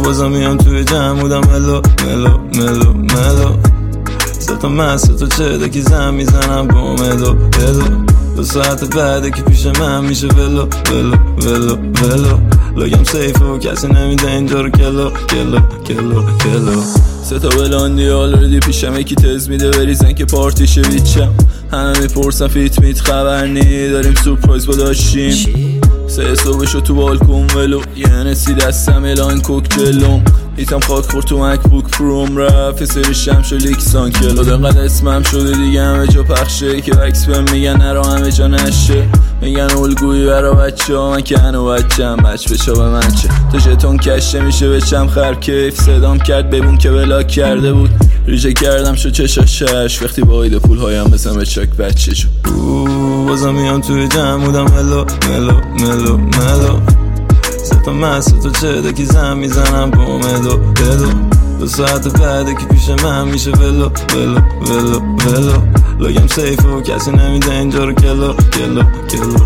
بازم میام توی جمع بودم ملو ملو ملو ملو ستا مست تو چه که زن میزنم با مدو دلو 2 ساعت بعده که پیش من میشه ولو ولو ولو ولو لگم سیفه و کسی نمیده اینجا رو کلو کلو کلو کلو 3 تا بلاندی آلردی پیشم یکی تز میده بریزن که پارتیشه ویچم همه میپرسن فیت میت خبر نی داریم سورپرایز با داشتیم 3 صبحشو تو بالکن ولو یه نسی دستم الان کوکتلوم ایتم خاک خورد تو مکبوک پروم رفت سری شمشو لیکسان کلو دقیقا اسمم شده دیگه همه جا پخشه که وکس بهم میگن نرا همه جا نشه میگن الگویی برا بچه ها من که هنو بچم بچ بچه به من چه تا جتون کشته میشه بچم خرکیف صدام کرد ببون که بلاک کرده بود ریجه کردم شو چشاشش وقتی با ایده پول هایم بزن به چک بچه شو بازم میام توی جمع بودم ملو ملو ملو ملو ستا مست تو چه که زن میزنم با مدو دلو 2 ساعت بعده که پیش من میشه ولو ولو ولو ولو لگم سیفه و کسی نمیده اینجا رو کلو کلو کلو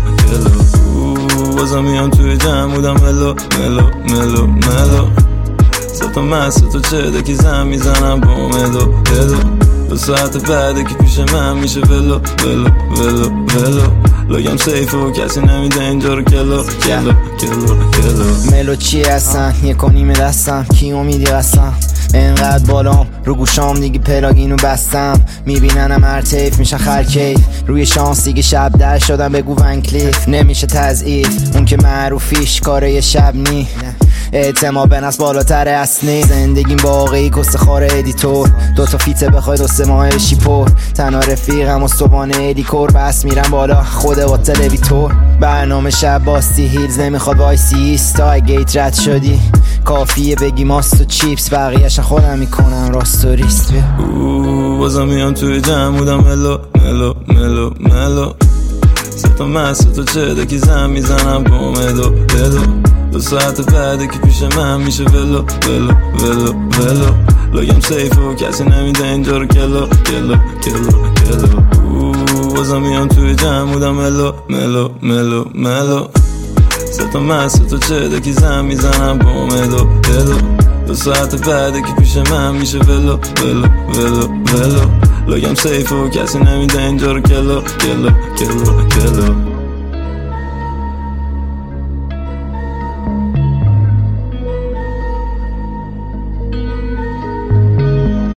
کلو بازم میام توی جمع بودم ملو ملو ملو ملو ستا مست تو چه که زن میزنم با مدو دلو 2 ساعت بعده که پیش من میشه ولو ولو ولو ولو لگم سیفه و کسی نمیده اینجا رو کلو کلو کلو کلو ملو چی هستن یک و نیمه دستم کی امیدی هستم انقدر بالام رو گوشام دیگه پلاگینو بستم میبیننم هر تیف میشن خرکیف روی شانس دیگه شب در شدم بگو ونکلیف نمیشه تضعیف اون که معروفیش کاره یه شب نی اعتماد به نفس بالاتر اصلی زندگیم واقعی کست خاره ادیتور 2 تا فیته بخوای 2-3 ماه شیپور تنها رفیقم و صبحانه ادیکور بس میرم بالا خود با تلویتور برنامه شب باستی هیلز نمیخواد وایسی ایستا گیت رد شدی کافیه بگی ماست و چیپس بقیه‌اش خودم میکنم راست و ریست بازم میام توی جمع بودم ملو ملو ملو ملو ستا مست تو چه که زن میزنم با مدو دلو 2 ساعت بعده که پیش من میشه ولو ولو ولو ولو لگم سیفه و کسی نمیده اینجا رو کلو کلو کلو کلو بازم میام توی جمع بودم ملو ملو ملو ملو ستا مست تو چه که زن میزنم با مدو دلو 2 ساعت بعده که پیش من میشه ولو ولو ولو ولو لگم سیفه و کسی نمیده اینجا رو کلو کلو کلو کلو